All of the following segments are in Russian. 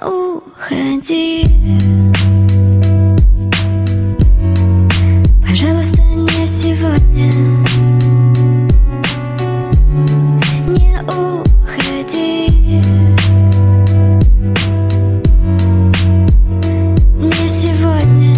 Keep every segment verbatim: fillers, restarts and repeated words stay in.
уходи. Пожалуйста, не сегодня. Не уходи. Не сегодня.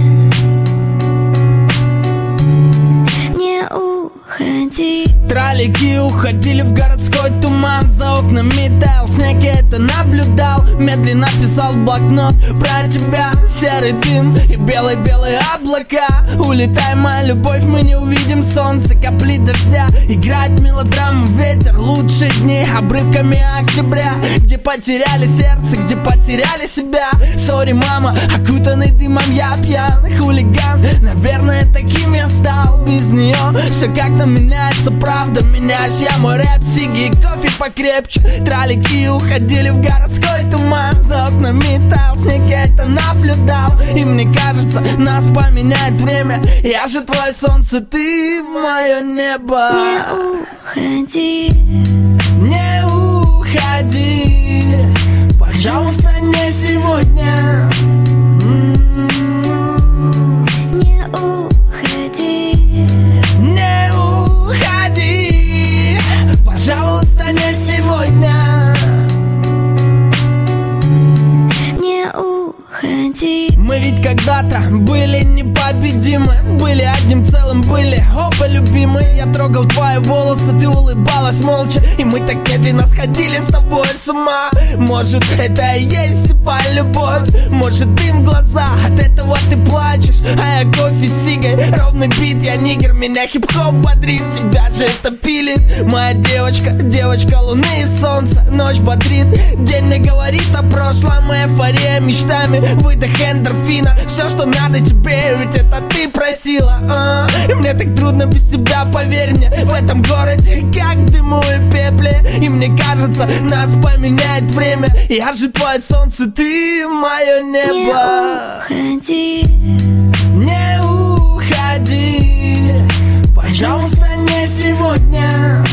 Не уходи. Троллейки уходили в городской туман. За окнами таял снег, я это наблюдал. Медленно писал в блокнот про тебя. Серый дым и белые-белые облака. Улетай, моя любовь, мы не увидим солнце. Капли дождя, играет мелодрама. Ветер, лучшие дни обрывками октября. Где потеряли сердце, где потеряли себя. Сори, мама, окутанный дымом я пьян. Хулиган, наверное, таким я стал. Без нее все как-то меняется, правда. Меняешь я мой рэп, сиги и кофе покрепче. Троллейки уходили в городской туман. За окнами таял снег, я это наблюдал. И мне кажется, нас поменяет время. Я же твое солнце, ты мое небо. Не уходи. Не уходи. Пожалуйста, не сегодня. Не уходи. Не уходи. Пожалуйста, не сегодня. Не уходи. Мы ведь когда-то были непобедимы. Были одним целым, были оба любимы. Я трогал твои волосы, ты улыбалась молча. И мы так медленно сходили с тобой с ума. Может, это и есть типа любовь. Может, дым в глаза, от этого ты плачешь. А я кофе с сигой, ровный бит, я нигер. Меня хип-хоп бодрит, тебя же это пилит. Моя девочка, девочка луны и солнца. Ночь бодрит, день мне говорит о прошлом. Эйфория мечтами, выдох эндорфина. Все, что надо тебе, ведь это ты просила, а? И мне так трудно без тебя, поверь мне. В этом городе как дыму и пепле. И мне кажется, нас поменяет время. Я же твое солнце, ты мое небо. Не уходи. Не уходи. Пожалуйста, не сегодня.